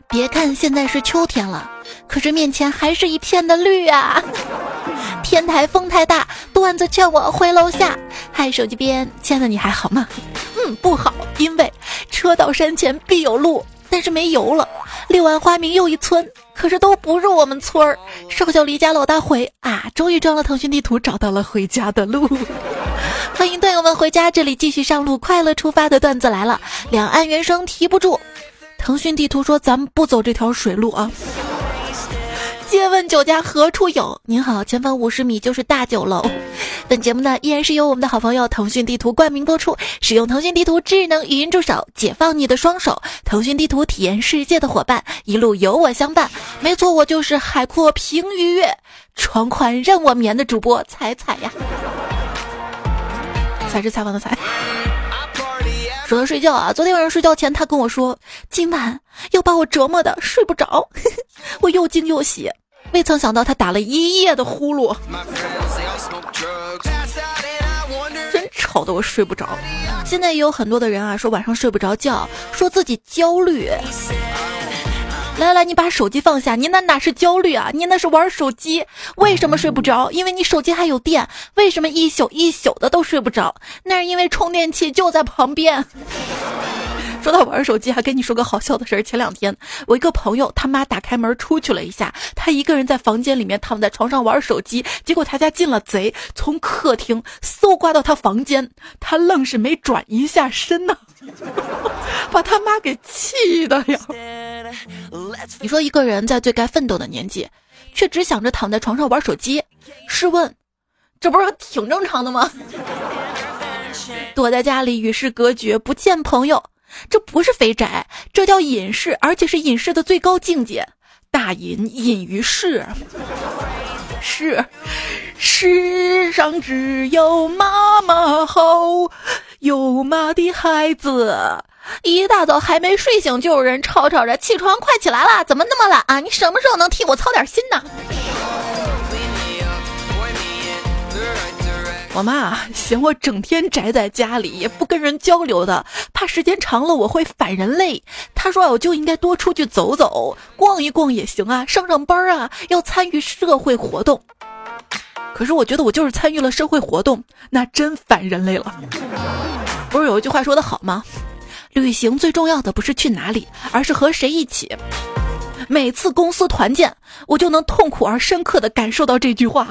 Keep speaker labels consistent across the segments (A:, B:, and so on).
A: 别看现在是秋天了，可是面前还是一片的绿啊。天台风太大，段子劝我回楼下。嗨，手机边，亲爱的你还好吗？不好，因为车到山前必有路，但是没油了。柳暗花明又一村，可是都不是我们村儿。少小离家老大回啊，终于装了腾讯地图，找到了回家的路。欢迎段友们回家，这里继续上路，快乐出发的段子来了。两岸猿声啼不住，腾讯地图说咱们不走这条水路啊。借问酒家何处有？您好，前方50米就是大酒楼。本节目呢依然是由我们的好朋友腾讯地图冠名播出，使用腾讯地图智能语音助手，解放你的双手。腾讯地图体验世界的伙伴，一路有我相伴。没错，我就是海阔凭鱼跃，床宽任我眠的主播彩彩呀。才是采访的采。说到睡觉啊，昨天晚上睡觉前他跟我说今晚要把我折磨的睡不着。我又惊又喜，未曾想到他打了一夜的呼噜，真吵得我睡不着。现在也有很多的人啊说晚上睡不着觉，说自己焦虑。来，你把手机放下，你那哪是焦虑啊，你那是玩手机。为什么睡不着？因为你手机还有电。为什么一宿一宿的都睡不着？那是因为充电器就在旁边。说到玩手机，还跟你说个好笑的事儿。前2天我一个朋友他妈打开门出去了一下，他一个人在房间里面躺在床上玩手机，结果他家进了贼，从客厅搜刮到他房间，他愣是没转一下身呢。把他妈给气的呀。你说一个人在最该奋斗的年纪，却只想着躺在床上玩手机，试问这不是挺正常的吗？躲在家里与世隔绝，不见朋友，这不是肥宅，这叫隐士，而且是隐士的最高境界。大隐隐于市，世上只有妈妈好，有妈的孩子。一大早还没睡醒，就有人吵着起床，快起来了，怎么那么懒啊？你什么时候能替我操点心呢？我妈嫌我整天宅在家里，也不跟人交流的，怕时间长了我会反人类。她说我就应该多出去走走，逛一逛也行啊，上班啊，要参与社会活动。可是我觉得我就是参与了社会活动，那真反人类了。不是有一句话说得好吗？旅行最重要的不是去哪里，而是和谁一起。每次公司团建，我就能痛苦而深刻地感受到这句话。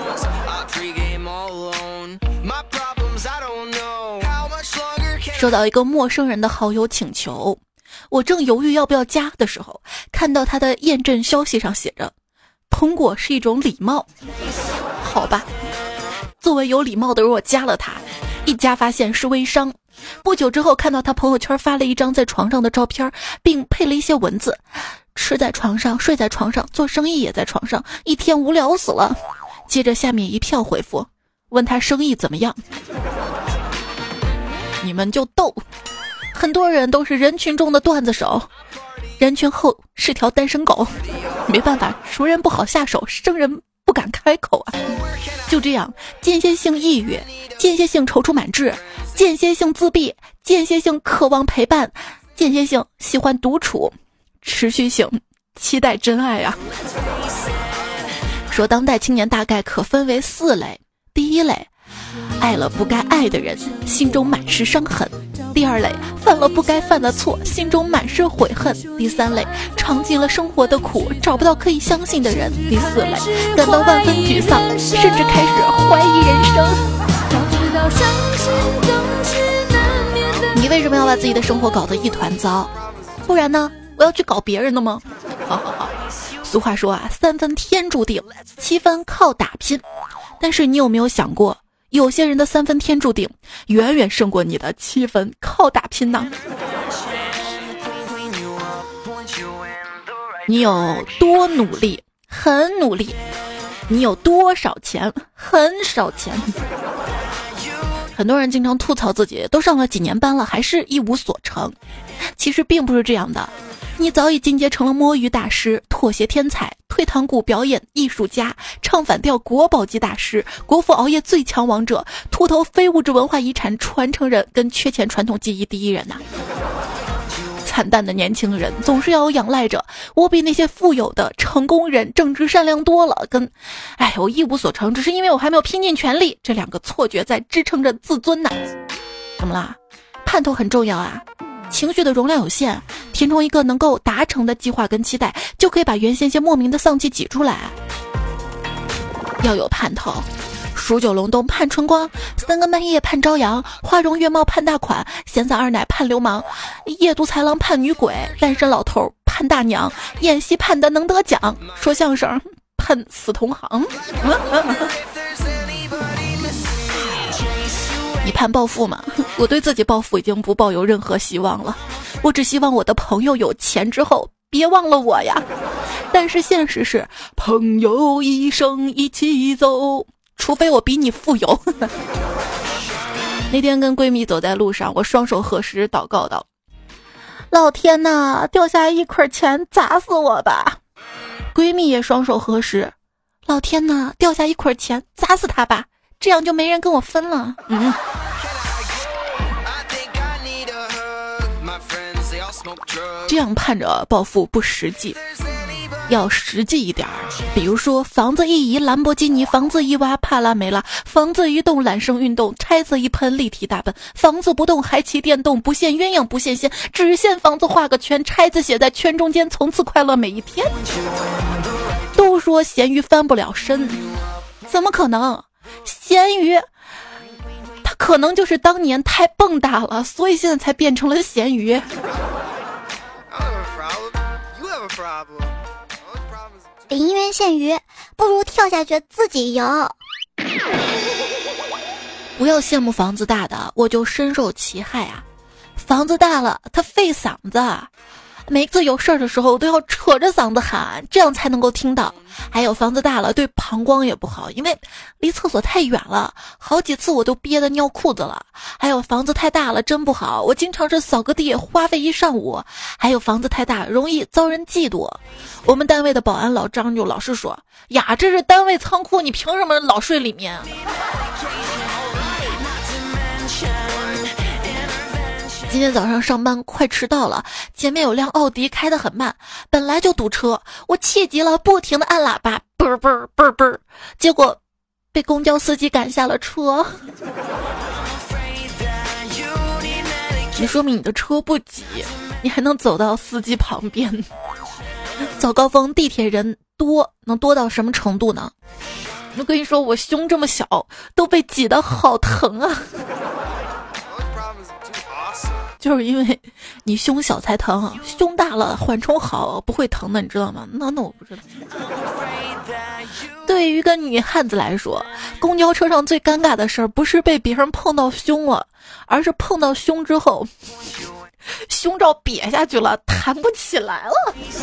A: 收到一个陌生人的好友请求，我正犹豫要不要加的时候，看到他的验证消息上写着通过是一种礼貌。好吧，作为有礼貌的人，我加了他，一加发现是微商。不久之后看到他朋友圈发了一张在床上的照片，并配了一些文字，吃在床上，睡在床上，做生意也在床上，一天无聊死了。接着下面一票回复，问他生意怎么样。你们就逗，很多人都是人群中的段子手，人群后是条单身狗。没办法，熟人不好下手，生人不敢开口啊。就这样，间歇性抑郁，间歇性踌躇满志，间歇性自闭，间歇性渴望陪伴，间歇性喜欢独处，持续性期待真爱啊。说当代青年大概可分为4类。第一类，爱了不该爱的人，心中满是伤痕。第二类，犯了不该犯的错，心中满是悔恨。第3类，尝尽了生活的苦，找不到可以相信的人。第4类，感到万分沮丧，甚至开始怀疑人生。你为什么要把自己的生活搞得一团糟？不然呢？我要去搞别人的吗？好。俗话说啊，3分天注定，7分靠打拼。但是你有没有想过，有些人的3分天注定远远胜过你的7分靠打拼呢？你有多努力，很努力；你有多少钱，很少钱。很多人经常吐槽自己都上了几年班了，还是一无所成。其实并不是这样的，你早已进阶成了摸鱼大师、妥协天才、退堂鼓表演艺术家、唱反调国宝级大师、国服熬夜最强王者、秃头非物质文化遗产传承人跟缺钱传统技艺第一人呐。 惨淡的年轻人总是要仰赖着我比那些富有的成功人正直善良多了，跟我一无所成，只是因为我还没有拼尽全力，这两个错觉在支撑着自尊呢。怎么啦？盼头很重要啊，情绪的容量有限，填充一个能够达成的计划跟期待，就可以把原先些莫名的丧气挤出来。要有盼头，数九隆冬盼春光，三更半夜盼朝阳，花容月貌盼大款，闲散二奶盼流氓，夜读才郎盼女鬼，单身老头盼大娘，演戏盼的能得奖，说相声盼死同行。你盼暴富吗？我对自己暴富已经不抱有任何希望了，我只希望我的朋友有钱之后别忘了我呀。但是现实是，朋友一生一起走，除非我比你富有。那天跟闺蜜走在路上，我双手合十祷告道：老天哪，掉下一块钱砸死我吧。闺蜜也双手合十：老天哪，掉下一块钱砸死他吧，这样就没人跟我分了。这样盼着暴富不实际，要实际一点儿。比如说，房子一移兰博基尼，房子一挖帕拉梅拉，房子一动揽胜运动，拆子一喷立体大奔，房子不动还骑电动，不限鸳鸯不限线，只限房子画个圈，拆子写在圈中间，从此快乐每一天。都说咸鱼翻不了身，怎么可能？咸鱼它可能就是当年太蹦跶了，所以现在才变成了咸鱼。
B: 林渊羡鱼，不如跳下去自己游。
A: 不要羡慕房子大的，我就深受其害啊！房子大了，它费嗓子，每次有事儿的时候都要扯着嗓子喊，这样才能够听到。还有房子大了对膀胱也不好，因为离厕所太远了，好几次我都憋得尿裤子了。还有房子太大了真不好，我经常是扫个地花费一上午。还有房子太大容易遭人嫉妒，我们单位的保安老张就老是说呀，这是单位仓库，你凭什么老睡里面？今天早上上班快迟到了，前面有辆奥迪开得很慢，本来就堵车，我气急了，不停地按喇叭，啵啵啵啵，结果被公交司机赶下了车。你说明你的车不挤，你还能走到司机旁边。早高峰地铁人多，能多到什么程度呢？我跟你说，我胸这么小都被挤得好疼啊。就是因为你胸小才疼，胸大了缓冲好不会疼的，你知道吗？那我不知道。对于一个女汉子来说，公交车上最尴尬的事儿不是被别人碰到胸了，而是碰到胸之后，胸罩瘪下去了，弹不起来了。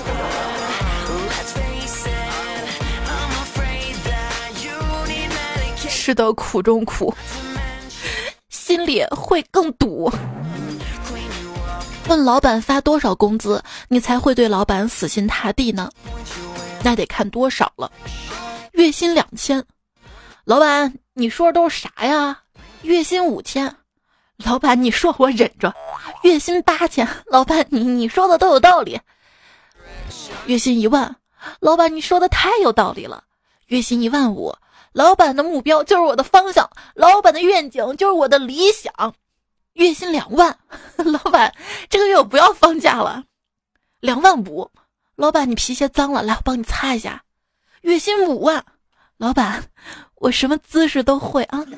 A: 吃得苦中苦，心里会更堵。问老板发多少工资，你才会对老板死心塌地呢？那得看多少了。月薪2000，老板你说的都是啥呀？月薪5000，老板你说我忍着。月薪8000，老板你说的都有道理。月薪1万，老板你说的太有道理了。月薪15000，老板的目标就是我的方向，老板的愿景就是我的理想。月薪2万，老板这个月我不要放假了。25000，老板你皮鞋脏了，来我帮你擦一下。月薪5万，老板我什么姿势都会啊。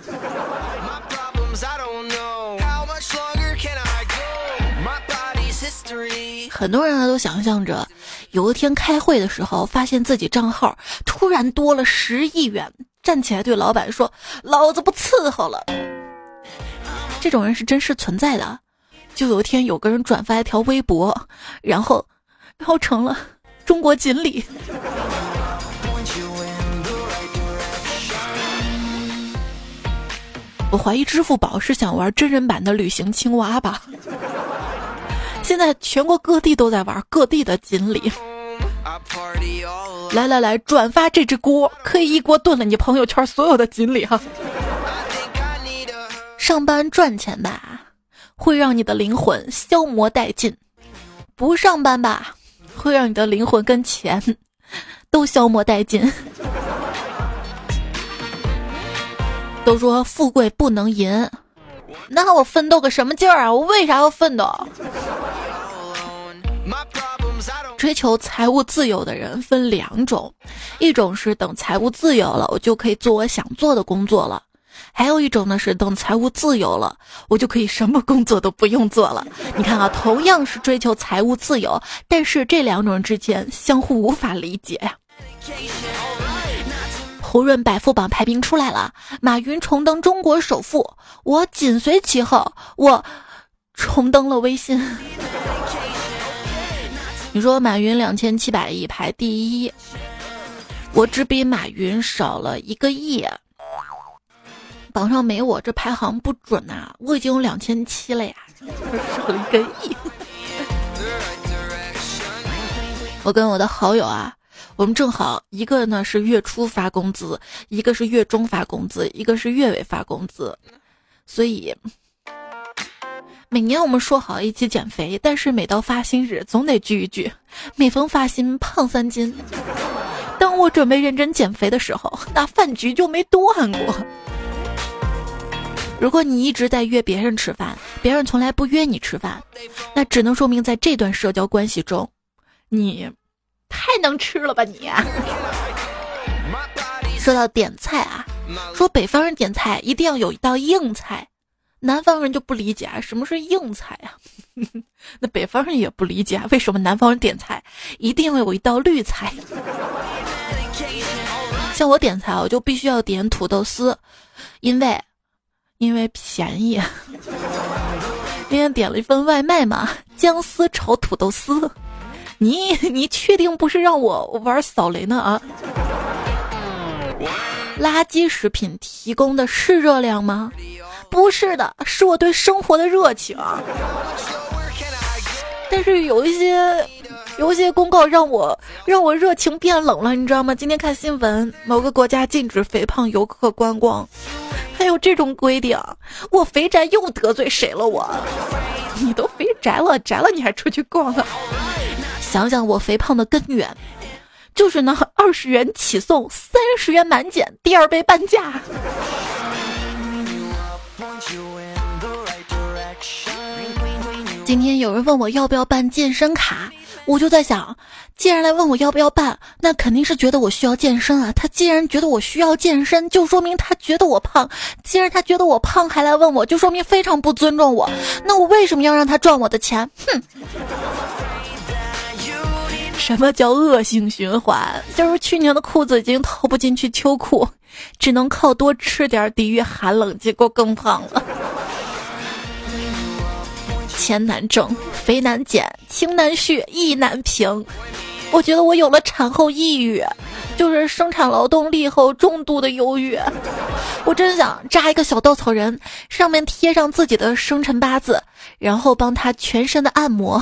A: 很多人啊都想象着有一天开会的时候，发现自己账号突然多了10亿元，站起来对老板说老子不伺候了。这种人是真实存在的。就有一天有个人转发一条微博，然后成了中国锦鲤。我怀疑支付宝是想玩真人版的旅行青蛙吧。现在全国各地都在玩各地的锦鲤。来，转发这只锅，可以一锅炖了你朋友圈所有的锦鲤哈。上班赚钱吧，会让你的灵魂消磨殆尽； 不上班吧，会让你的灵魂跟钱都消磨殆尽。都说富贵不能淫，那我奋斗个什么劲儿啊？我为啥要奋斗？追求财务自由的人分两种，一种是等财务自由了，我就可以做我想做的工作了。还有一种呢是等财务自由了，我就可以什么工作都不用做了。你看啊，同样是追求财务自由，但是这两种人之间相互无法理解呀。胡润百富榜排名出来了，马云重登中国首富，我紧随其后，我重登了微信。你说马云2700亿排第一，我只比马云少了1个亿。榜上没我，这排行不准呐，我已经有2700了呀，少了1个亿。我跟我的好友啊，我们正好一个呢是月初发工资，一个是月中发工资，一个是月尾发工资，所以每年我们说好一起减肥，但是每到发薪日总得聚一聚，每逢发薪胖3斤。当我准备认真减肥的时候，那饭局就没断过。如果你一直在约别人吃饭，别人从来不约你吃饭，那只能说明在这段社交关系中，你太能吃了吧你。说到点菜啊，说北方人点菜一定要有一道硬菜，南方人就不理解啊，什么是硬菜啊？那北方人也不理解啊，为什么南方人点菜一定要有一道绿菜？像我点菜，我就必须要点土豆丝，因为便宜。今天点了一份外卖嘛，姜丝炒土豆丝。你确定不是让我玩扫雷呢啊？垃圾食品提供的是热量吗？不是的，是我对生活的热情。但是有一些公告让我热情变冷了，你知道吗？今天看新闻，某个国家禁止肥胖游客观光，还有这种规定，我肥宅又得罪谁了我？你都肥宅了你还出去逛了？想想我肥胖的根源，就是那20元起送30元满减，第2杯半价。今天有人问我要不要办健身卡，我就在想，既然来问我要不要办，那肯定是觉得我需要健身啊。他既然觉得我需要健身，就说明他觉得我胖。既然他觉得我胖还来问我，就说明非常不尊重我。那我为什么要让他赚我的钱？哼！什么叫恶性循环？就是去年的裤子已经套不进去秋裤，只能靠多吃点抵御寒冷，结果更胖了。钱难挣，肥难减，情难续，意难平。我觉得我有了产后抑郁，就是生产劳动力后重度的忧郁。我真想扎一个小稻草人，上面贴上自己的生辰八字，然后帮他全身的按摩。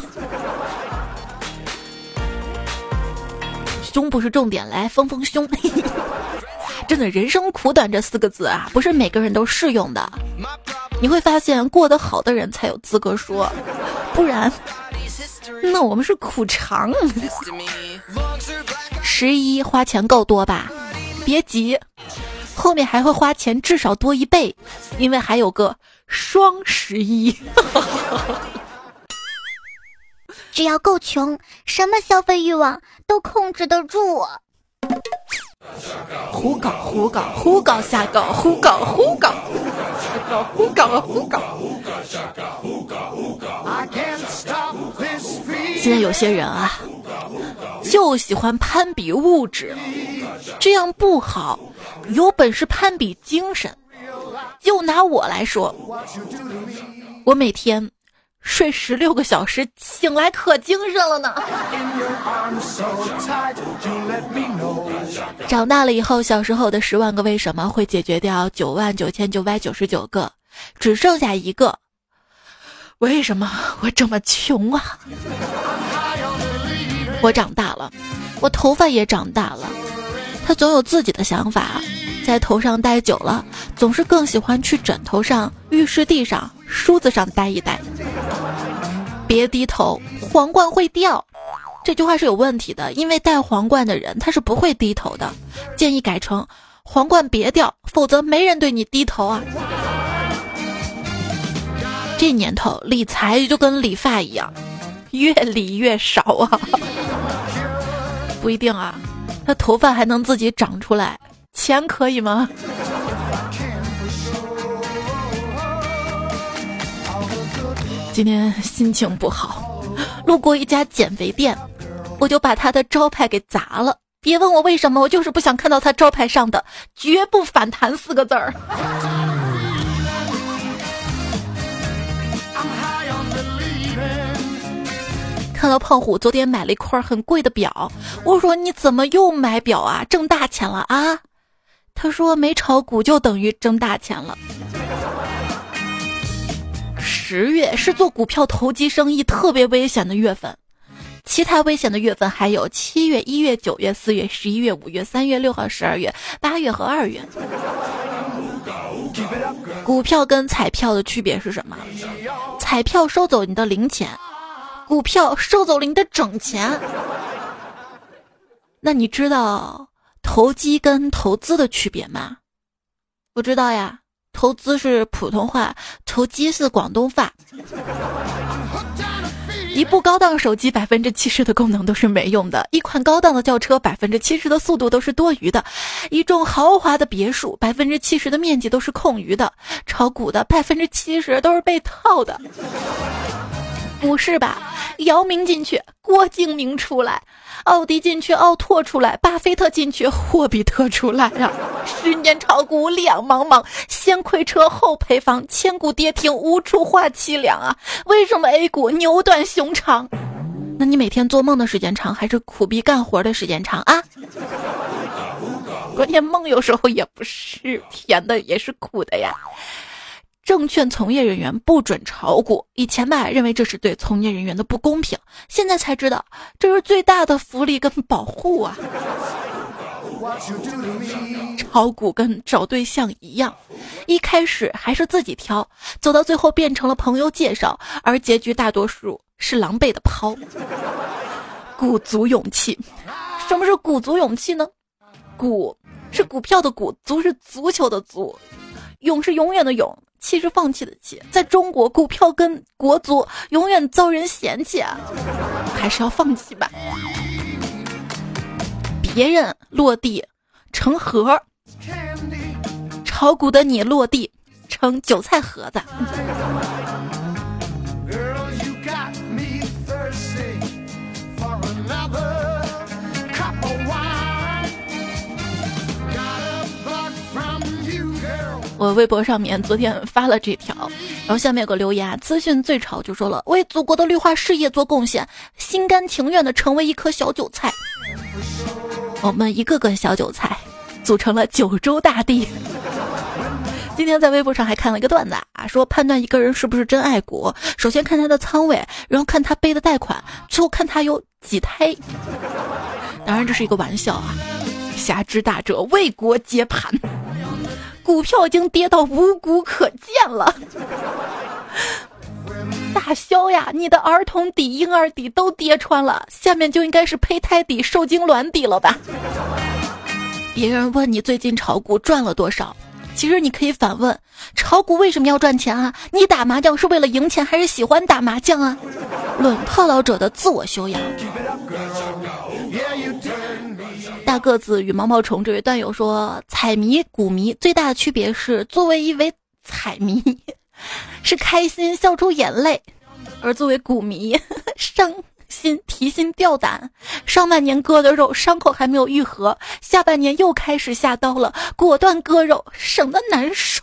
A: 胸不是重点，来丰胸。真的，人生苦短这4个字啊，不是每个人都适用的。你会发现，过得好的人才有资格说，不然，那我们是苦长。11花钱够多吧？别急，后面还会花钱至少多1倍，因为还有个双11。
B: 只要够穷，什么消费欲望都控制得住。
A: 胡搞胡搞胡搞瞎搞胡搞胡搞胡搞胡搞。现在有些人啊，就喜欢攀比物质，这样不好，有本事攀比精神。就拿我来说，我每天睡16个小时，醒来可精神了呢。长大了以后，小时候的10万个为什么会解决掉99999个，只剩下一个，为什么我这么穷啊？我长大了，我头发也长大了，他总有自己的想法，在头上待久了，总是更喜欢去枕头上、浴室地上、梳子上待一待。 别低头，皇冠会掉。这句话是有问题的，因为戴皇冠的人他是不会低头的。建议改成皇冠别掉，否则没人对你低头啊。这年头理财就跟理发一样，越理越少啊。不一定啊，他头发还能自己长出来，钱可以吗？今天心情不好，路过一家减肥店，我就把他的招牌给砸了。别问我为什么，我就是不想看到他招牌上的绝不反弹4个字儿。看到胖虎昨天买了一块很贵的表，我说你怎么又买表啊？挣大钱了啊？他说没炒股就等于挣大钱了。10月是做股票投机生意特别危险的月份，其他危险的月份还有7月、1月、9月、4月、11月、5月、3月、6号、12月、8月和2月。股票跟彩票的区别是什么？彩票收走你的零钱，股票收走了你的整钱。那你知道投机跟投资的区别吗？我知道呀，投资是普通话，投机是广东话。一部高档手机70%的功能都是没用的，一款高档的轿车70%的速度都是多余的，一栋豪华的别墅70%的面积都是空余的，炒股的70%都是被套的。股市吧，姚明进去，郭敬明出来，奥迪进去，奥拓出来，巴菲特进去，霍比特出来啊！10年炒股两茫茫，先亏车后赔房，千古跌停无处话凄凉啊！为什么 A 股扭断熊长？那你每天做梦的时间长，还是苦逼干活的时间长啊？关键梦有时候也不是甜的，也是苦的呀。证券从业人员不准炒股，以前吧认为这是对从业人员的不公平，现在才知道这是最大的福利跟保护啊。炒股跟找对象一样，一开始还是自己挑，走到最后变成了朋友介绍，而结局大多数是狼狈的抛。鼓足勇气，什么是鼓足勇气呢？鼓是股票的鼓，足是足球的足，勇是永远的勇，气是放弃的气。在中国，股票跟国足永远遭人嫌弃啊，还是要放弃吧。别人落地成盒，炒股的你落地成韭菜盒子。我微博上面昨天发了这条，然后下面有个留言啊，资讯最潮就说了，为祖国的绿化事业做贡献，心甘情愿的成为一颗小韭菜。我们一个个小韭菜组成了九州大地。今天在微博上还看了一个段子啊，说判断一个人是不是真爱国，首先看他的仓位，然后看他背的贷款，最后看他有几胎。当然这是一个玩笑啊，侠之大者为国接盘。股票已经跌到无股可见了。大肖呀，你的儿童底、婴儿底都跌穿了，下面就应该是胚胎底、受精卵底了吧？别人问你最近炒股赚了多少，其实你可以反问，炒股为什么要赚钱啊？你打麻将是为了赢钱还是喜欢打麻将啊？论套牢者的自我修养。大个子与毛毛虫这位段友说，彩迷股迷最大的区别是，作为一位彩迷是开心笑出眼泪，而作为股迷伤心提心吊胆，上半年割的肉伤口还没有愈合，下半年又开始下刀了，果断割肉省得难受。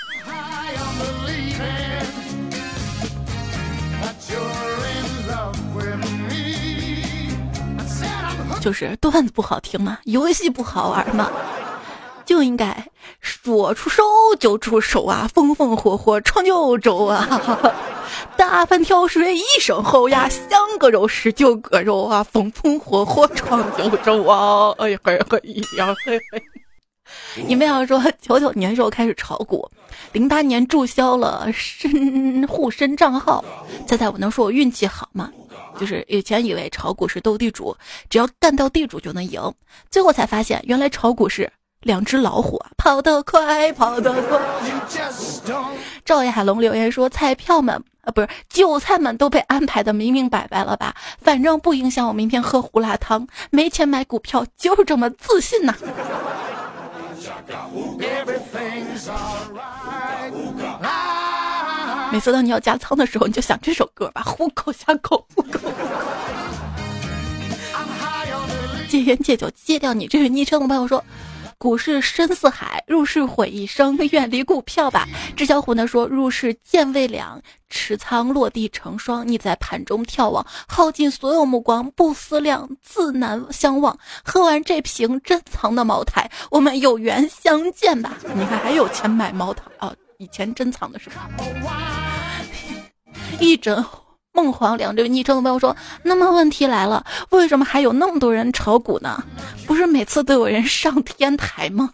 A: 就是段子不好听嘛，游戏不好玩嘛，就应该说出手就出手啊，风风火火闯九州啊，大盘跳水一声吼呀，想割肉是就割肉啊，风风火火闯九州啊，哎嘿嘿呀嘿嘿。 你们要说99年时候开始炒股，08年注销了沪深账号，猜猜我能说我运气好吗？就是以前以为炒股是斗地主，只要干掉地主就能赢，最后才发现原来炒股是2只老虎，跑得快跑得快。赵野海龙留言说，彩票们不是韭菜们都被安排的明明白白了吧，反正不影响我明天喝胡辣汤，没钱买股票就是这么自信呐。每次当你要加仓的时候，你就想这首歌吧，虎口下口，虎口。戒烟戒酒戒掉你。这位昵称的朋友说，股市深似海，入市毁一生，远离股票吧。知小虎呢说，入市见未两，持仓落地成双，你在盘中眺望，耗尽所有目光，不思量，自难相忘。喝完这瓶珍藏的茅台，我们有缘相见吧。你看还有钱买茅台哦，以前珍藏的是啥？一枕梦黄粱。这个昵称的朋友说，那么问题来了，为什么还有那么多人炒股呢？不是每次都有人上天台吗？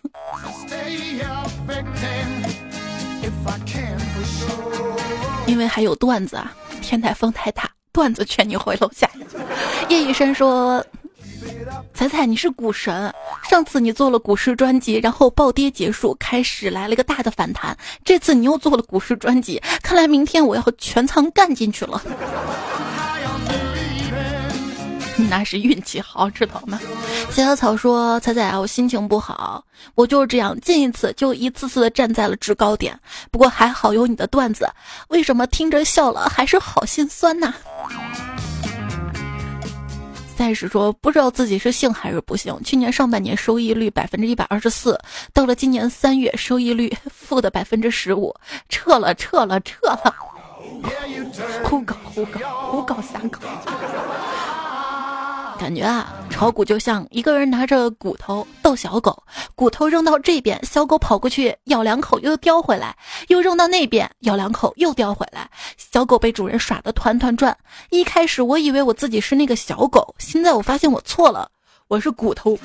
A: 因为还有段子啊，天台风太大，段子劝你回楼下。叶医生说，彩彩你是股神，上次你做了股市专辑，然后暴跌结束，开始来了一个大的反弹，这次你又做了股市专辑，看来明天我要全仓干进去了。那是运气好，知道吗？小小草说，彩彩啊，我心情不好，我就是这样，进一次就一次次的站在了制高点，不过还好有你的段子，为什么听着笑了还是好心酸呐？赛事说，不知道自己是幸还是不幸，去年上半年收益率124%，到了今年3月收益率负的15%，撤了，胡搞瞎搞。感觉啊，炒股就像一个人拿着骨头逗小狗，骨头扔到这边，小狗跑过去咬2口又叼回来，又扔到那边咬2口又叼回来，小狗被主人耍得团团转。一开始我以为我自己是那个小狗，现在我发现我错了，我是骨头。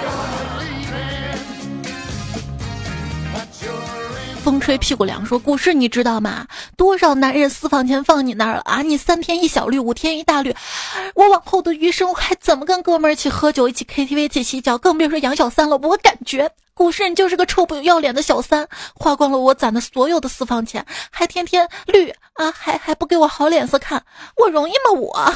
A: 风吹屁股凉说，股市你知道吗？多少男人私房钱放你那儿了啊？你3天1小绿，5天1大绿，我往后的余生还怎么跟哥们儿一起喝酒，一起 KTV， 一起洗脚，更别说养小三了。我感觉股市你就是个臭不要脸的小三，花光了我攒的所有的私房钱，还天天绿啊，还不给我好脸色看，我容易吗我？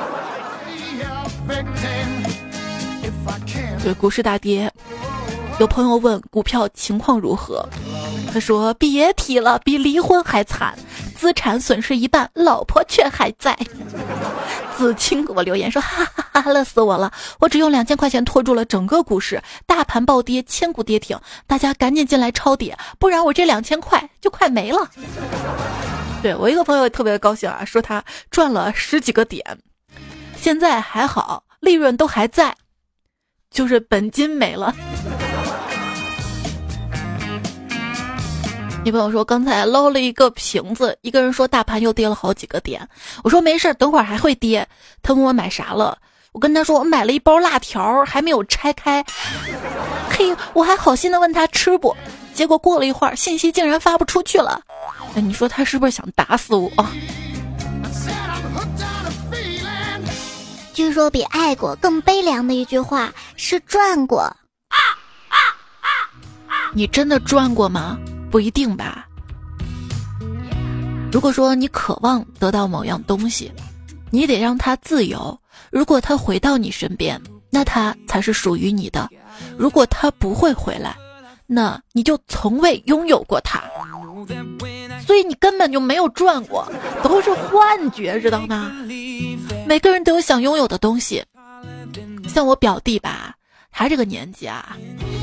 A: 对，股市大跌，有朋友问股票情况如何，他说别提了，比离婚还惨，资产损失1半，老婆却还在。子清给我留言说，哈哈哈，乐死我了，我只用2000块钱拖住了整个股市，大盘暴跌，千股跌停，大家赶紧进来抄底，不然我这2000块就快没了。对，我一个朋友特别高兴啊，说他赚了10几个点，现在还好，利润都还在，就是本金没了。女朋友说，刚才捞了一个瓶子，一个人说大盘又跌了好几个点，我说没事，等会儿还会跌。他问我买啥了，我跟他说我买了一包辣条，还没有拆开。嘿，我还好心的问他吃不，结果过了一会儿信息竟然发不出去了。你说他是不是想打死我？
B: 据说比爱过更悲凉的一句话是赚过。
A: 你真的赚过吗？不一定吧。如果说你渴望得到某样东西，你得让它自由，如果它回到你身边，那它才是属于你的，如果它不会回来，那你就从未拥有过它，所以你根本就没有赚过，都是幻觉，知道吗？每个人都有想拥有的东西，像我表弟吧，他这个年纪啊，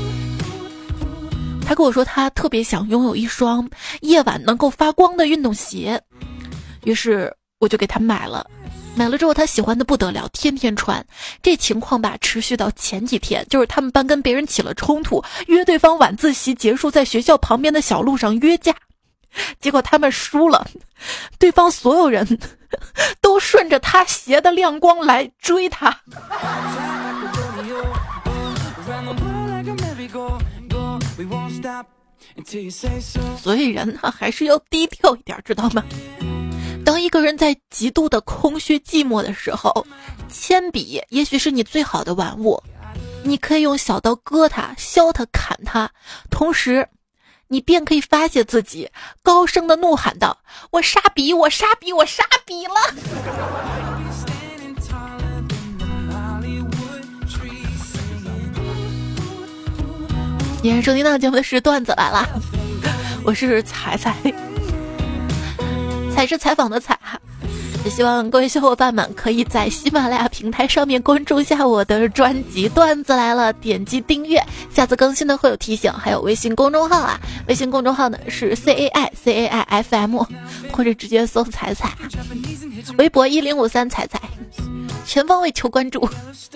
A: 他跟我说他特别想拥有一双夜晚能够发光的运动鞋，于是我就给他买了之后他喜欢的不得了，天天穿。这情况吧持续到前几天，就是他们班跟别人起了冲突，约对方晚自习结束在学校旁边的小路上约架，结果他们输了，对方所有人都顺着他鞋的亮光来追他。 所以人呢还是要低调一点，知道吗？当一个人在极度的空虚寂寞的时候，铅笔也许是你最好的玩物，你可以用小刀割它、削它、砍它，同时你便可以发泄自己，高声的怒喊道：我杀笔，我杀笔，我杀笔了。今天收听到节目的是段子来了，我是彩彩，彩是采访的彩哈。也希望各位小伙伴们可以在喜马拉雅平台上面关注一下我的专辑段子来了，点击订阅，下次更新的会有提醒。还有微信公众号啊，微信公众号呢是 CAIFM， 或者直接搜彩彩，微博1053彩彩，全方位求关注。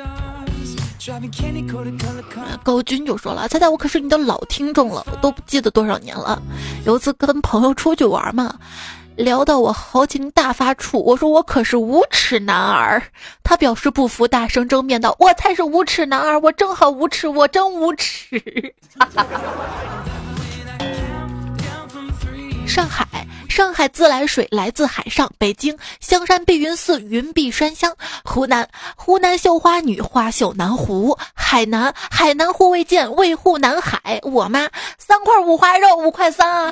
A: 高军就说了，彩彩我可是你的老听众了，我都不记得多少年了。有一次跟朋友出去玩嘛，聊到我豪情大发处，我说我可是无耻男儿，他表示不服，大声争辩道：我才是无耻男儿，我正好无耻，我真无耻。上海自来水来自海上，北京香山碧云寺云碧山香，湖南绣花女花绣南湖，海南护卫舰卫护南海，我妈3块五花肉5块3啊。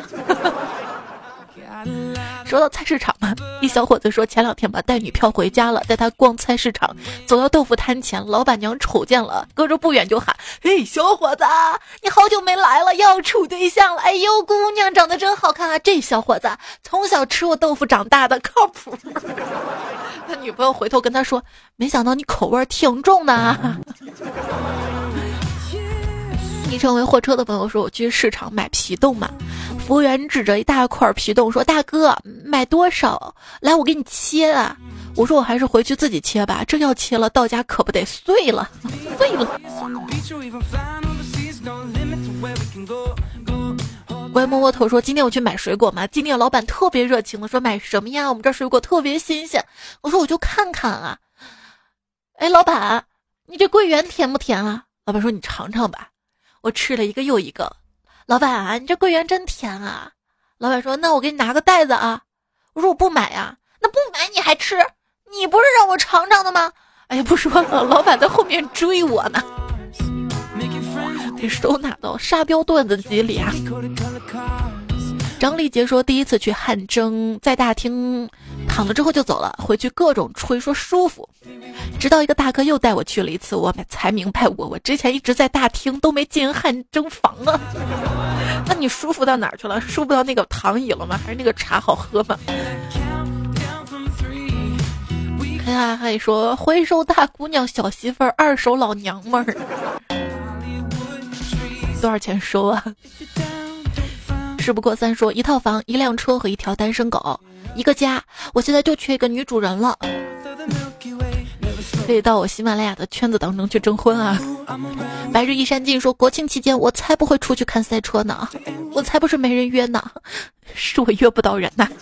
A: 说到菜市场嘛，一小伙子说前2天吧带女票回家了，带他逛菜市场，走到豆腐摊前，老板娘瞅见了，隔着不远就喊：嘿，小伙子，你好久没来了，要处对象了。哎呦，姑娘长得真好看啊，这小伙子从小吃我豆腐长大的，靠谱。他女朋友回头跟他说，没想到你口味挺重的啊。昵称为货车的朋友说，我去市场买皮冻嘛，服务员指着一大块皮冻说，大哥买多少？来我给你切啊。我说我还是回去自己切吧，这要切了到家可不得碎了。乖摸摸头说，今天我去买水果嘛，今天老板特别热情的说，买什么呀？我们这水果特别新鲜。我说我就看看啊。哎，老板，你这桂圆甜不甜啊？老板说你尝尝吧。我吃了一个又一个。老板啊，你这桂圆真甜啊。老板说那我给你拿个袋子啊。我说我不买啊。那不买你还吃？你不是让我尝尝的吗？哎呀，不说了，老板在后面追我呢，得收纳到沙雕段子集里啊。张丽杰说，第一次去汗蒸，在大厅躺了之后就走了，回去各种吹说舒服，直到一个大哥又带我去了一次，我才明白我之前一直在大厅都没进汗蒸房啊。那你舒服到哪儿去了？舒服到那个躺椅了吗？还是那个茶好喝吗？哎呀，还说回收大姑娘小媳妇儿，二手老娘们儿，多少钱收啊？事不过三说，一套房、1辆车和1条单身狗，一个家，我现在就缺一个女主人了，可以到我喜马拉雅的圈子当中去征婚啊。白日依山尽说，国庆期间我才不会出去看赛车呢，我才不是没人约呢，是我约不到人呐。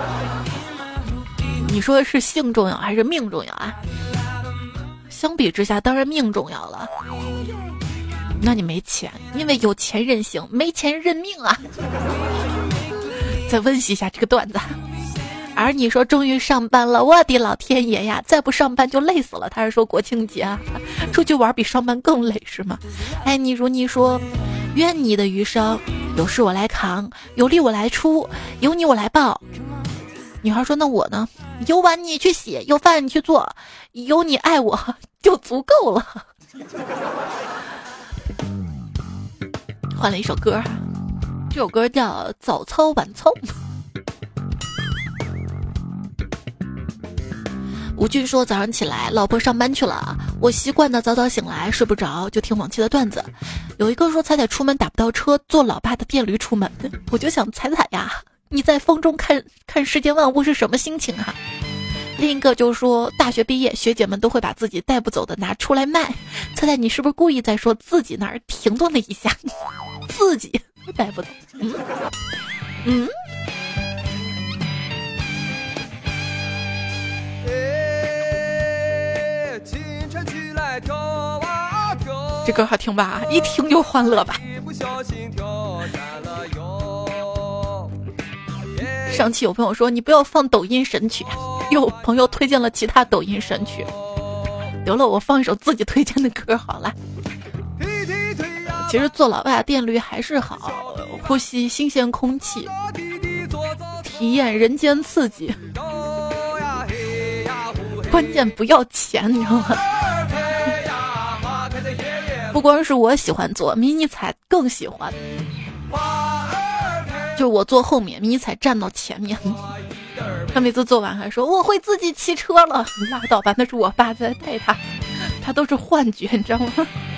A: 你说是性重要还是命重要啊？相比之下当然命重要了。那你没钱，因为有钱任性，没钱认命啊。再温习一下这个段子。而你说终于上班了，我的老天爷呀，再不上班就累死了。他是说国庆节啊，出去玩比上班更累是吗？哎，你如你说，愿你的余生，有事我来扛，有力我来出，有你我来抱。女孩说，那我呢？有碗你去洗，有饭你去做，有你爱我就足够了。换了一首歌，这首歌叫早操晚操。吴俊说，早上起来老婆上班去了，我习惯的早早醒来，睡不着就听往期的段子。有一个说彩彩出门打不到车，坐老爸的电驴出门，我就想彩彩呀，你在风中看世间万物是什么心情啊？另一个就说，大学毕业学姐们都会把自己带不走的拿出来卖，猜猜你是不是故意在说自己那儿停顿了一下，自己带不走。 这歌好听吧？一听就欢乐吧。上期有朋友说你不要放抖音神曲，有朋友推荐了其他抖音神曲，得了，我放一首自己推荐的歌好了。其实坐老外电驴还是好，呼吸新鲜空气，体验人间刺激，关键不要钱，你知道吗？不光是我喜欢坐，迷你彩更喜欢。就我坐后面，迷你彩站到前面。他每次坐完还说我会自己骑车了，拉倒吧，那是我爸在带他，他都是幻觉，你知道吗？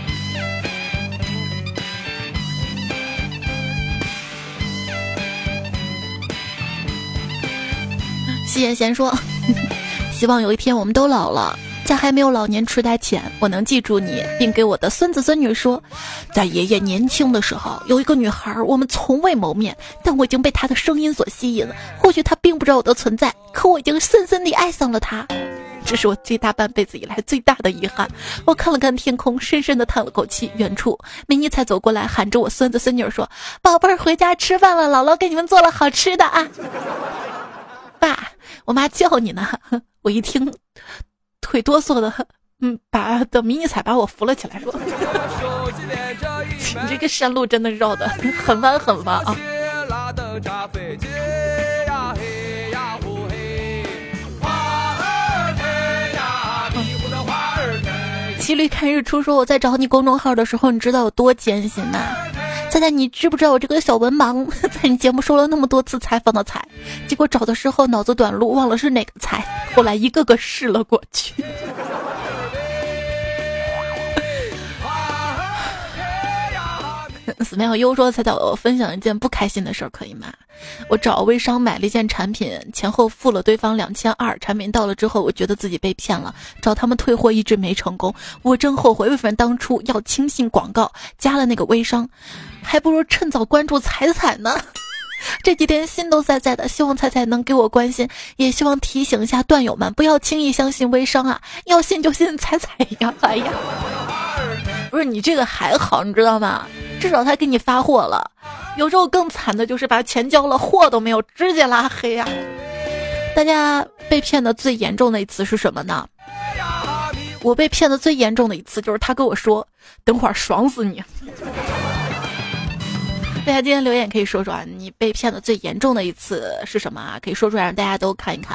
A: 夕颜闲说，希望有一天我们都老了，在还没有老年痴呆前，我能记住你，并给我的孙子孙女说，在爷爷年轻的时候，有一个女孩，我们从未谋面，但我已经被她的声音所吸引了。或许她并不知道我的存在，可我已经深深地爱上了她。这是我这大半辈子以来最大的遗憾。我看了看天空，深深地叹了口气。远处，迷你才走过来，喊着我孙子孙女说：“宝贝儿，回家吃饭了，姥姥给你们做了好吃的啊！”爸，我妈叫你呢。我一听，腿哆嗦的，把的迷你彩把我扶了起来，说：“你这个山路真的绕的很弯很弯啊！”骑驴看日出说：“我在找你公众号的时候，你知道有多艰辛呐？猜猜你知不知道我这个小文盲在你节目说了那么多次采访的采，结果找的时候脑子短路，忘了是哪个采，后来一个个试了过去。”死没有优说：“猜猜我分享一件不开心的事儿可以吗？我找微商买了一件产品，前后付了对方2200，产品到了之后，我觉得自己被骗了，找他们退货一直没成功，我真后悔为什么当初要轻信广告加了那个微商，还不如趁早关注彩彩呢。这几天心都塞塞的，希望彩彩能给我关心，也希望提醒一下段友们，不要轻易相信微商啊，要信就信彩彩呀！哎呀，不是你这个还好，你知道吗？至少他给你发货了，有时候更惨的就是把钱交了，货都没有，直接拉黑啊！大家被骗的最严重的一次是什么呢？我被骗的最严重的一次就是他跟我说：“等会儿爽死你。”大家今天留言可以说说啊，你被骗的最严重的一次是什么啊？可以说出来让大家都看一看。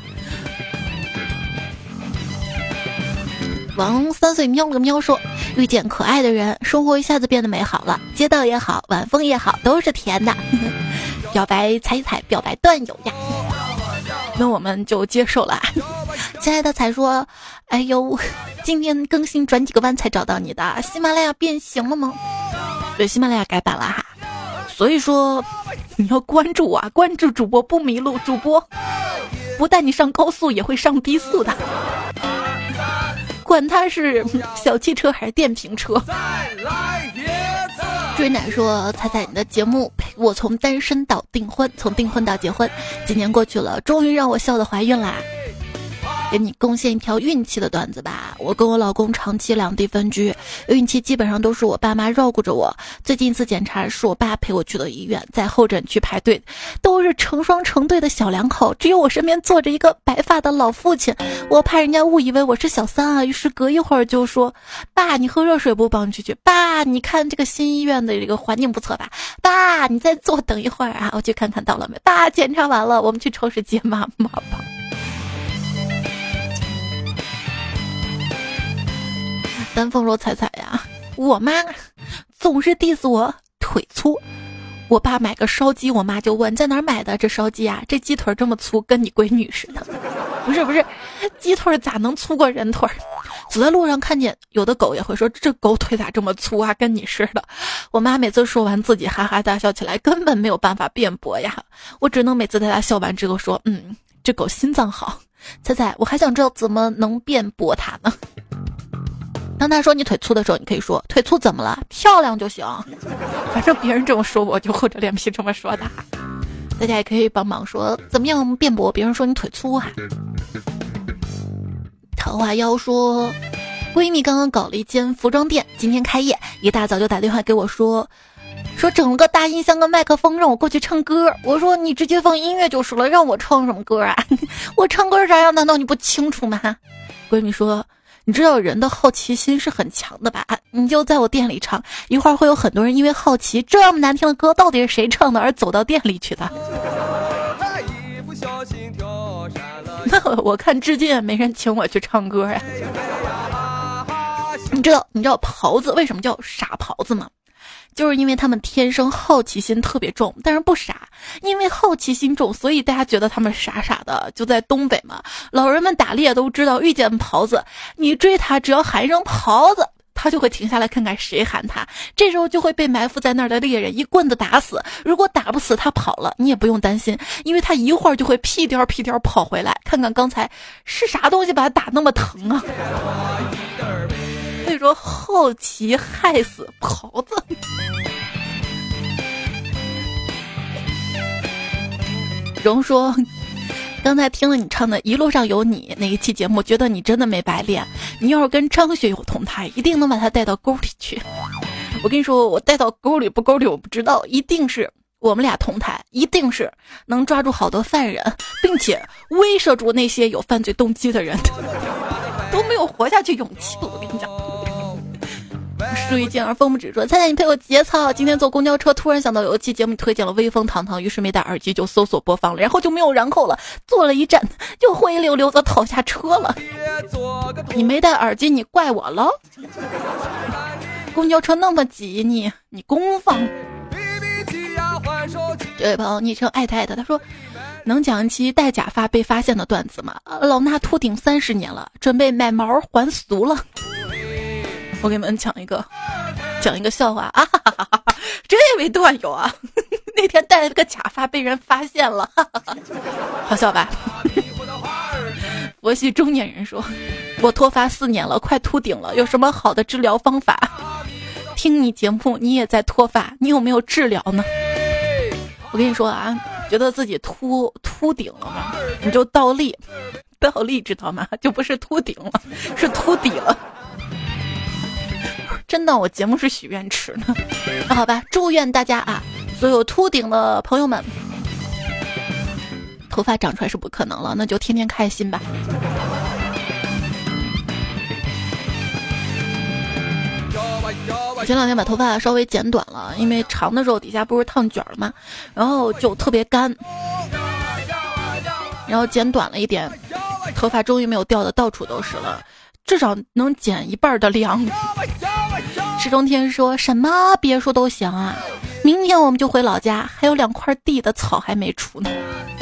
A: 王3岁喵了个喵说：“遇见可爱的人，生活一下子变得美好了，街道也好，晚风也好，都是甜的。”表白彩彩，表白段友呀，那我们就接受了。亲爱的彩说：“哎呦，今天更新转几个弯才找到你的，喜马拉雅变形了吗？”对，喜马拉雅改版了哈，所以说你要关注啊，关注主播不迷路，主播不带你上高速也会上低速的。管他是小汽车还是电瓶车。追奶说：“彩彩，你的节目陪我从单身到订婚，从订婚到结婚，几年过去了，终于让我笑得怀孕啦。”给你贡献一条运气的段子吧。我跟我老公长期两地分居，孕期基本上都是我爸妈照顾着我。最近一次检查是我爸陪我去的医院，在候诊区排队，都是成双成对的小两口，只有我身边坐着一个白发的老父亲。我怕人家误以为我是小三啊，于是隔一会儿就说：“爸，你喝热水不？帮你去。爸，你看这个新医院的这个环境不错吧？爸，你再坐等一会儿啊，我去看看到了没？爸，检查完了，我们去超市接妈妈吧。”丹凤说：“彩彩呀，我妈总是 diss 我腿粗。我爸买个烧鸡，我妈就问在哪儿买的这烧鸡啊？这鸡腿这么粗，跟你闺女似的。不是，鸡腿咋能粗过人腿？走在路上看见有的狗也会说这狗腿咋这么粗啊，跟你似的。我妈每次说完自己哈哈大笑起来，根本没有办法辩驳呀。我只能每次在她笑完之后说，这狗心脏好。彩彩，我还想知道怎么能辩驳它呢？”当他说你腿粗的时候，你可以说腿粗怎么了？漂亮就行。反正别人这么说我就厚着脸皮这么说的。大家也可以帮忙说怎么样辩驳别人说你腿粗啊。桃花妖说闺蜜刚刚搞了一间服装店，今天开业，一大早就打电话给我说整了个大音箱跟麦克风让我过去唱歌。我说你直接放音乐就是了，让我唱什么歌啊？我唱歌啥样难道你不清楚吗？闺蜜说，你知道人的好奇心是很强的吧？你就在我店里唱，一会儿会有很多人因为好奇这么难听的歌到底是谁唱的而走到店里去的。那我看至今也没人请我去唱歌呀。你知道狍子为什么叫傻狍子吗？就是因为他们天生好奇心特别重，但是不傻，因为好奇心重，所以大家觉得他们傻傻的。就在东北嘛，老人们打猎都知道，遇见狍子，你追他只要喊一声狍子，他就会停下来看看谁喊他，这时候就会被埋伏在那儿的猎人一棍子打死。如果打不死他跑了，你也不用担心，因为他一会儿就会屁颠屁颠跑回来，看看刚才是啥东西把他打那么疼啊。所以说好奇害死狍子。荣说，刚才听了你唱的《一路上有你》那一期节目，觉得你真的没白练。你要是跟张学友同台，一定能把他带到沟里去。我跟你说，我带到沟里不沟里我不知道，一定是我们俩同台，一定是能抓住好多犯人，并且威慑住那些有犯罪动机的人，都没有活下去勇气了。我跟你讲。树一见而风不止说，猜猜你陪我节操。今天坐公交车突然想到有一期节目推荐了威风堂堂，于是没戴耳机就搜索播放了，然后就没有然后了，坐了一站就灰溜溜的跑下车了。你没戴耳机你怪我了？公交车那么挤，你公放。这位朋友昵称爱太太，他说能讲一期戴假发被发现的段子吗？老衲秃顶30年了，准备买毛还俗了。我给你们讲一个笑话啊！哈哈哈哈，这位段友啊，那天戴了个假发被人发现了，哈哈哈，好笑吧？佛系中年人说，我脱发4年了，快秃顶了，有什么好的治疗方法？听你节目你也在脱发，你有没有治疗呢？我跟你说啊，觉得自己秃顶了吗？你就倒立知道吗？就不是秃顶了，是秃底了。真的，我节目是许愿池呢。那好吧，祝愿大家啊，所有秃顶的朋友们，头发长出来是不可能了，那就天天开心吧。前2天把头发稍微剪短了，因为长的时候底下不是烫卷了吗？然后就特别干，然后剪短了一点，头发终于没有掉的到处都是了，至少能减一半的量。池中天说，什么别墅都行啊，明天我们就回老家，还有2块地的草还没除呢。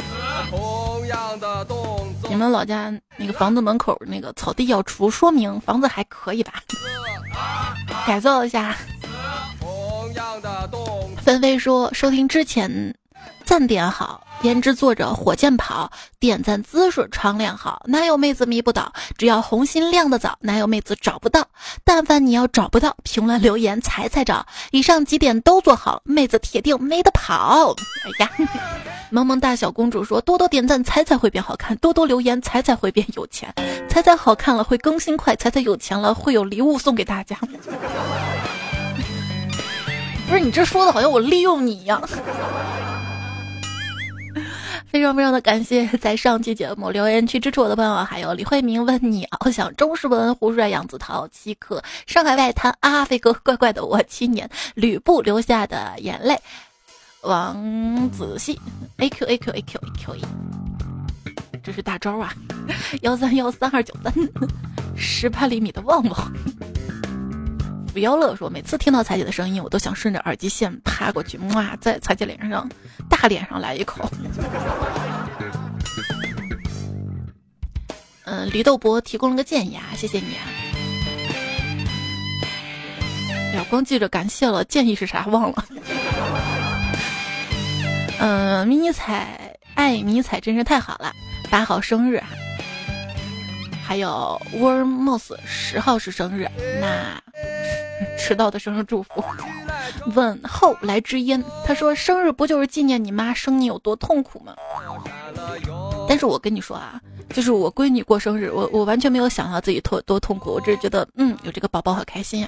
A: 你们老家那个房子门口那个草地要除，说明房子还可以吧，改造一下。纷飞说，收听之前赞点好，颜值坐着火箭跑，点赞姿势常练好，哪有妹子迷不倒？只要红心亮得早，哪有妹子找不到？但凡你要找不到，评论留言踩找，以上几点都做好，妹子铁定没得跑。哎呀，萌萌大小公主说，多多点赞彩会变好看，多多留言彩会变有钱，彩好看了会更新快，彩有钱了会有礼物送给大家。不是你这说的好像我利用你一样。非常非常的感谢在上期节目留言区支持我的朋友，还有李慧明、问你翱翔、钟世文、胡帅、杨子涛、七克、上海外滩、阿飞哥、怪怪的我、7年、吕布留下的眼泪、王子熙、AQ，这是大招啊！1313293 18厘米的旺旺。不要乐说，每次听到彩姐的声音，我都想顺着耳机线趴过去，哇，在彩姐大脸上来一口。李豆博提供了个建议啊，谢谢你啊。哎呀，光记着感谢了，建议是啥忘了。迷彩爱迷彩真是太好了，8号生日啊。还有 Wormos 10号是生日，那迟到的生日祝福。问后来之烟，他说生日不就是纪念你妈生你有多痛苦吗？但是我跟你说啊， 就是我闺女过生日，我完全没有想到自己多痛苦，我只是觉得有这个宝宝好开心呀。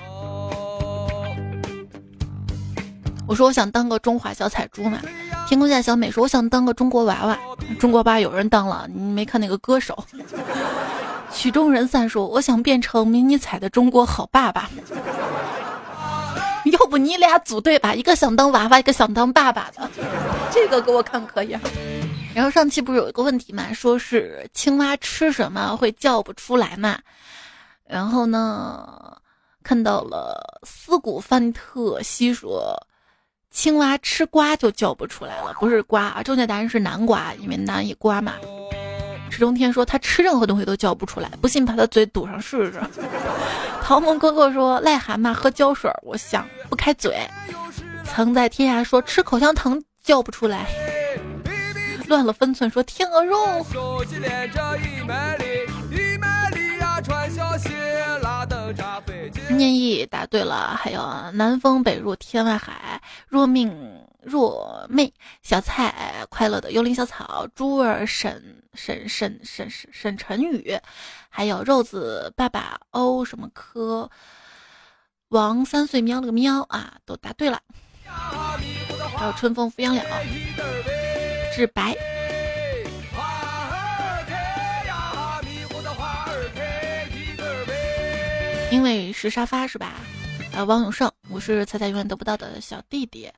A: 我说我想当个中华小彩猪嘛，天空下小美说我想当个中国娃娃，中国娃有人当了，你没看那个歌手。曲终人散说我想变成迷你彩的中国好爸爸。要不你俩组队吧，一个想当娃娃，一个想当爸爸的，这个给我看可以啊。然后上期不是有一个问题嘛，说是青蛙吃什么会叫不出来嘛，然后呢看到了思古范特西说青蛙吃瓜就叫不出来了，不是瓜啊，正确答案是南瓜，因为南以瓜嘛。池中天说他吃任何东西都叫不出来，不信把他嘴堵上试试。陶萌哥哥说癞蛤蟆喝胶水，我想不开嘴。曾在天涯说吃口香糖叫不出来。乱了分寸说天鹅肉。念意答对了，还有南风北入天外海，若命若媚，小菜快乐的幽灵小草，猪儿沈晨宇，还有肉子爸爸欧什么科，王3岁喵了个喵啊，都答对了。还有春风拂杨了，至白。因为是沙发是吧？王永胜，我是彩彩永远得不到的小弟弟。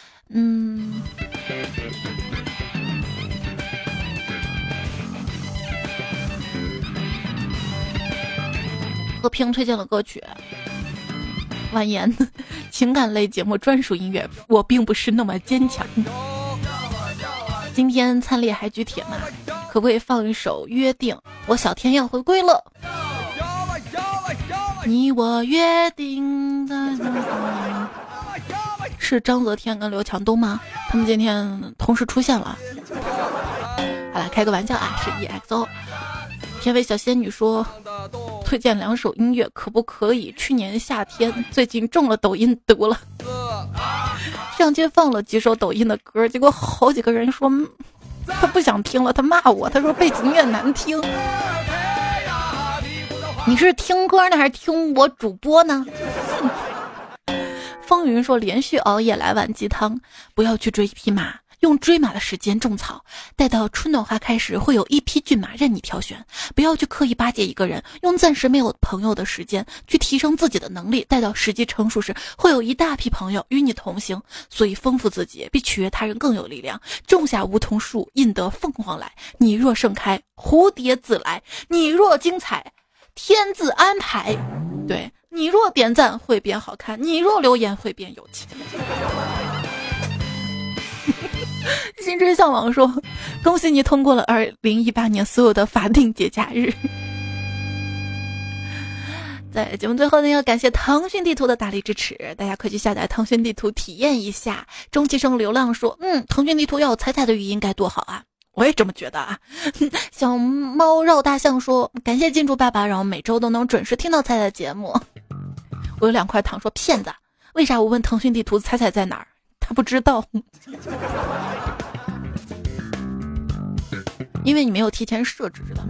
A: 和平推荐了歌曲婉言情感类节目专属音乐，我并不是那么坚强。今天参列还举铁嘛，可不可以放一首约定，我小天要回归了。你我约定的是章泽天跟刘强东吗？他们今天同时出现了。好了，开个玩笑啊，是 EXO。天为小仙女说推荐2首音乐可不可以？去年夏天最近中了抖音毒了，上街放了几首抖音的歌，结果好几个人说他不想听了，他骂我，他说背景音乐难听。你是听歌呢还是听我主播呢？风云说连续熬夜来碗鸡汤，不要去追匹马，用追马的时间种草，待到春暖花开时会有一匹骏马任你挑选。不要去刻意巴结一个人，用暂时没有朋友的时间去提升自己的能力，待到时机成熟时会有一大批朋友与你同行。所以丰富自己比取悦他人更有力量。种下梧桐树，引得凤凰来。你若盛开，蝴蝶自来。你若精彩，天自安排。对，你若点赞会变好看，你若留言会变有钱。心之向往说恭喜你通过了2018年所有的法定节假日。在节目最后呢，要感谢腾讯地图的大力支持，大家快去下载腾讯地图体验一下。钟其生流浪说腾讯地图要有彩彩的语音该多好啊，我也这么觉得啊。小猫绕大象说感谢金主爸爸，让我每周都能准时听到彩彩的节目。我有2块糖说骗子，为啥我问腾讯地图彩彩在哪儿，他不知道。因为你没有提前设置，知道吗？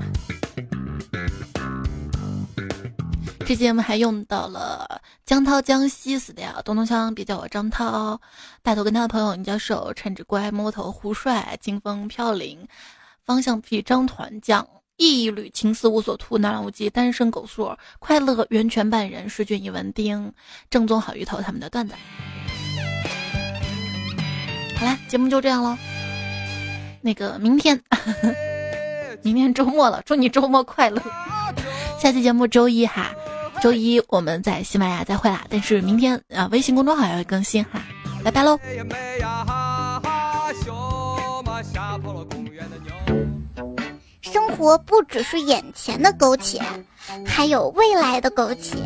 A: 这节目还用到了江涛、江西死掉，东东锵别叫我张涛，大头跟他的朋友你叫手，趁着乖摸头胡帅，清风飘零，方向屁张团将，一缕情丝无所图，南朗无忌，单身狗硕，快乐源泉半人，诗君一文丁，正宗好鱼头他们的段子。好啦，节目就这样咯。那个明天明天周末了，祝你周末快乐。下期节目周一哈，周一我们在喜马拉雅再会啦，但是明天微信公众号也会更新哈，拜拜喽。
B: 生活不只是眼前的苟且，还有未来的苟且。